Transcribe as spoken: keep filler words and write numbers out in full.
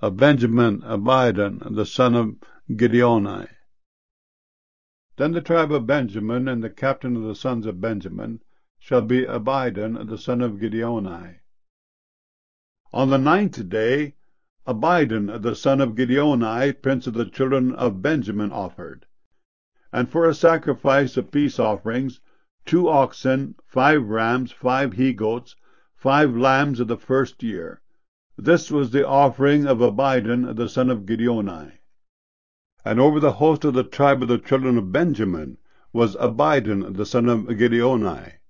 of Benjamin, Abidan, the son of Gideoni. Then the tribe of Benjamin, and the captain of the sons of Benjamin, shall be Abidan, the son of Gideoni. On the ninth day, Abidan, the son of Gideoni, prince of the children of Benjamin, offered. And for a sacrifice of peace offerings, two oxen, five rams, five he-goats, five lambs of the first year. This was the offering of Abidan, the son of Gideoni. And over the host of the tribe of the children of Benjamin was Abidan, the son of Gideoni.